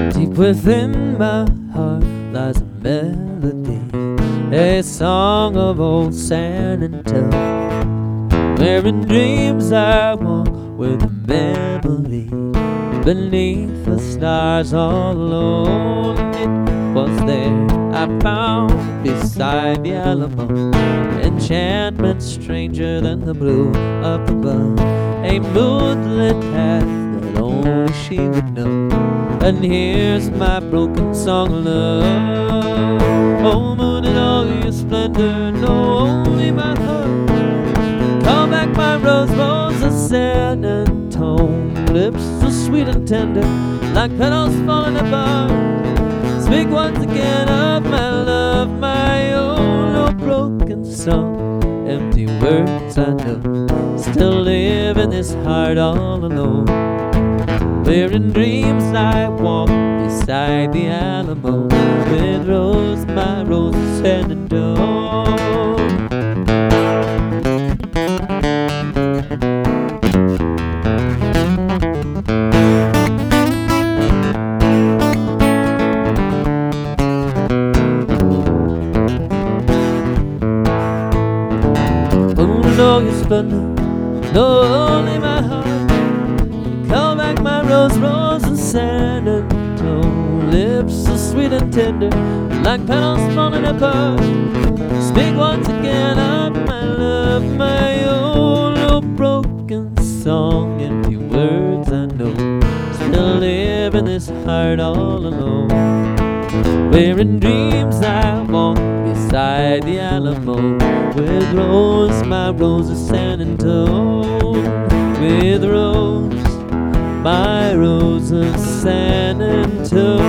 Deep within my heart lies a melody, a song of old San Antonio, where in dreams I walk with a memory beneath the stars all alone. It was there I found beside the Alamo enchantment stranger than the blue up above, a moonlit path that only she would know. And here's my broken song of love. Oh, moon in all your splendor, know only my heart. Call back my rose, rose of San Antone, lips so sweet and tender, like petals falling apart. Speak once again of my love, my own. Oh, broken song, empty words I know, still live in this heart all alone, where in dreams I walk beside the Alamo with Rose, my Rose of San Antone. Know your splendor, know only my heart. Call back my rose, rose of San Antone, lips so sweet and tender, like petals falling apart. Speak once again of my love, my own. Oh, broken song, empty words I know, still live in this heart all alone, where in dreams I walk beside the Alamo with Rose, my Rose of San Antone, with Rose, my Rose of San Antone.